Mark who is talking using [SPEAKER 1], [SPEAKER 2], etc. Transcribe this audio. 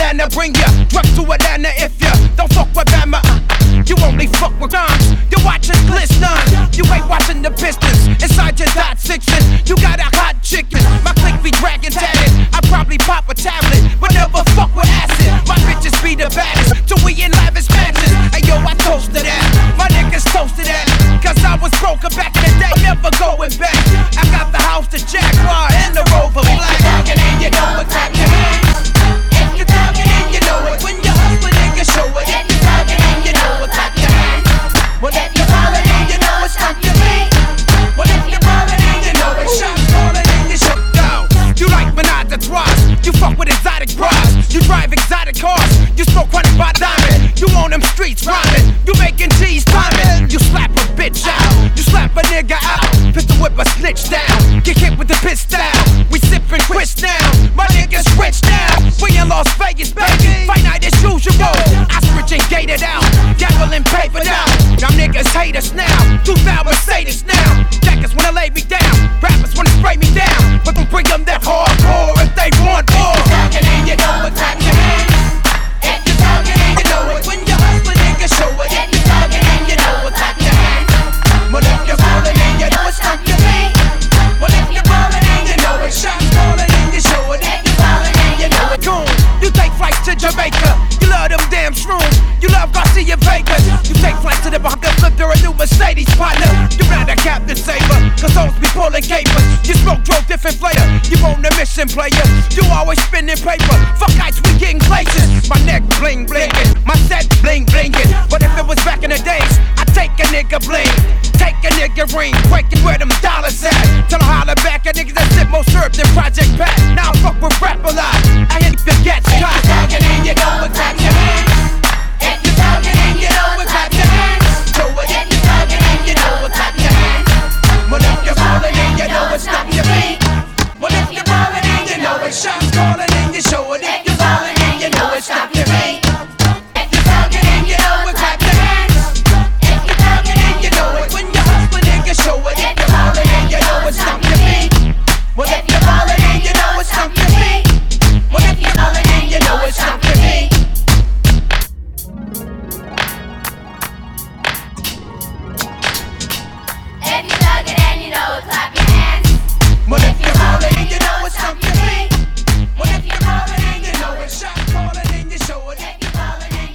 [SPEAKER 1] Atlanta, bring ya drugs to Atlanta if ya don't fuck with Bama. You only fuck with guns. You're watching Bliss None. You ain't watching the Pistons inside your dot sixes. You got a hot chicken. My clique be dragon tatted. I probably pop a tablet, but never fuck with acid. My bitches be the baddest till we in lavish mansions. Hey yo, I toast to that. My niggas toasted that. Cause I was broken back in the day. Never going back. I got the house, the Jaguar, and the Rover Black. Talking and you know it, clap your hands. If you're talking and you know it, when you hustle, nigga, show it. If you're talking and you know it, clap your hands. Well, if you're falling and you know it, stomp your feet. Well, if you're falling and you know it, shots falling and you shut down. You like menage a trois. You fuck with exotic bras. You drive exotic cars. You smoke chronic by diamond. You on them streets rhyming. You making cheese timing. You slap a bitch out. You slap a nigga out. Pistol whip a snitch down. Get hit with the piss down. We sippin' quits down. My niggas rich now. We in Las Vegas, baby. Fight night as usual. Ostrich and gated out. Gambling paper down. Y'all niggas hate us now. 2000 Mercedes now. Jackers wanna lay me down. Rappers wanna spray me down. But don't bring them that hardcore if they want more. If you're talking and you know it, clap your hands. If you're talking and you know it, when you hustle, nigga, show it. If you're talking and you know it, clap your hands. Well, if you're falling and you know it, stomp your feet. Well, if you're falling and you know it, shots falling and you show it. If you're falling and you know it, coon. You take flights to Jamaica. You love them damn shrooms. You love Garcia Vegas. You take flights to the Bahamas, flip through a new Mercedes partner. You're not a Captain Saver, cause those be pulling capers. You smoke, drove different flavor. You on the mission, player. You always spinning paper. Fuck ice, we getting places. My neck bling blingin', my set bling blingin'. But if it was back in the days, I'd take a nigga bling. Take a nigga ring, breaking where them dollars at. Till I holler back at niggas that sip more syrup than Project Pat. Now I fuck with rap a lot. I hit the gets caught.